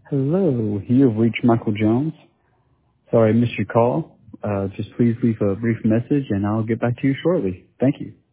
Hello, you have reached Michael Jones. Sorry I missed your call. Just please leave a brief message and I'll get back to you shortly. Thank you.